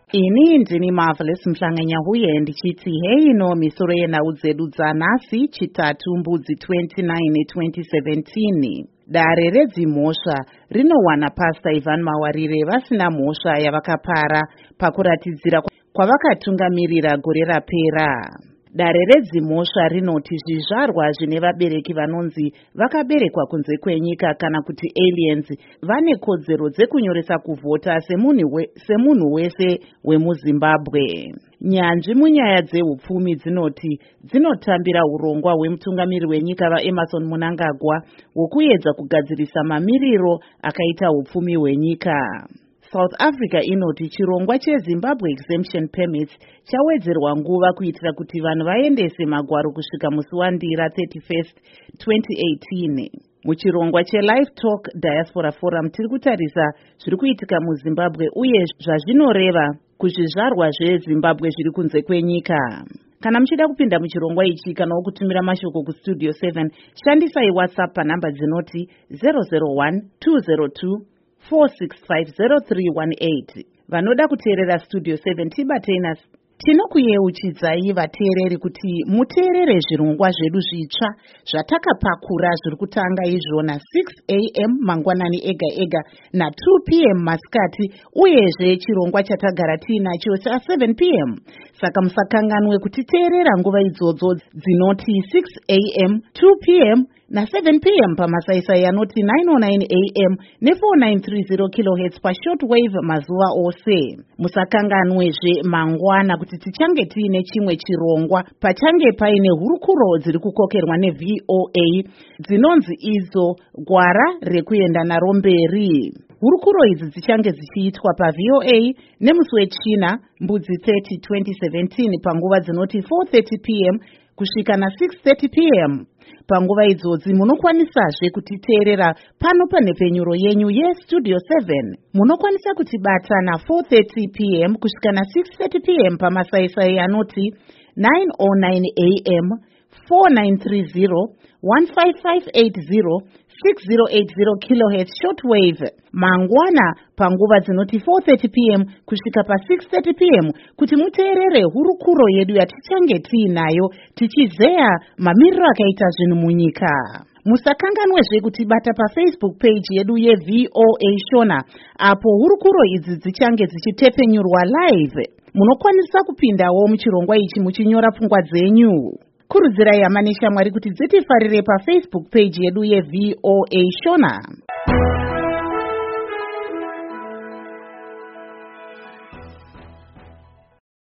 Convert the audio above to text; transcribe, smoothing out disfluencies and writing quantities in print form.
Ini ndini Marvelous Mhlanganya huye ndichiti hei no misoro yenhau dzedu dzanhasi chitatu Mbudzi 29 2017. Dare redzimhosva rinowana Pastor Ivan Mawarire vasina mhosva yavakapara pakuratidzira kwavakatungamirira gore rapera. Dare redzimhosva rinoti zvizvarwa zvine vabereki vanonzi vakaberekwa kunze kwenyika kana kuti aliens vane kodzero dzekunyoresa kuvhota semunhu wese wemuZimbabwe. Nyanzvi munyaya dzehupfumi dzinoti dzinotambira urongwa hwemutungamiri wenyika vaEmmerson Mnangagwa wokuedza kugadzirisa mamiriro akaita hupfumi hwenyika. South Africa inoti chirongwa cheZimbabwe Exemption Permits chawedzerwa nguva kuitira kuti vanhu vaendese magwaro kusvika musi waNdira 31st 2018. Muchirongwa cheLive Talk Diaspora Forum tiri kutarisa zviri kuitika muZimbabwe uye zvazvinoreva kuzvizvarwa zveZimbabwe zviri kunze kwenyika. Kana muchida kupinda muchirongwa ichi kana wokutumira mashoko kustudio 7 shandisai WhatsApp panhamba dzinoti 001 202 4650318. Vanoda kuteerera Studio 7 tibatei nasi. Tinokuyeuchidzai vateereri kuti muteerere zvirongwa zvedu zvitsva zvatakapakura zviri kutanga izvona 6 am mangwanani ega ega na 2 pm masikati uyezve chirongwa chatagara tiinacho cha 7 pm. Saka musakanganwe kutiteerera nguva idzodzo dzinoti 6 am 2 pm na 7 pm pamasaisai anoti 909 am ne4930 kHz pashortwave mazuva ose. Musakanganwezve mangwana kuti tichange tiine chimwe chirongwa pachange paine hurukuro dziri kukokerwa neVOA dzinonzi idzo gwara rekuenda naro mberi. Hurukuro idzi dzichange dzichiitwa paVOA nemusi wechina Mbudzi 30 2017 panguva dzinoti 4:30 pm kusvika na 6:30 pm. Panguva idzodzi munokwanisazve kutiteerera pano panhepfenyuro yenyu yeStudio 7. Munokwanisa kutibata na 4:30 pm kusvika na 6:30 pm pamasaisai anoti 909 am 4930 15580 6080 kHz shortwave mangwana panguva dzinoti 4:30 pm kusvika pa 6:30 pm kuti muteerere hurukuro yedu yatichange tiinayo tichizeya mamiriro akaita zvinhu munyika. Musakanganwezve kutibata paFacebook page yedu yeVOA Shona apo hurukuro idzi dzichange dzichitepfenyurwa live. Munokwanisa kupindawo muchirongwa ichi muchinyora pfungwa dzenyu. Kurudzirai hama neshamwari kuti dzitifarire paFacebook page yedu yeVOA Shona.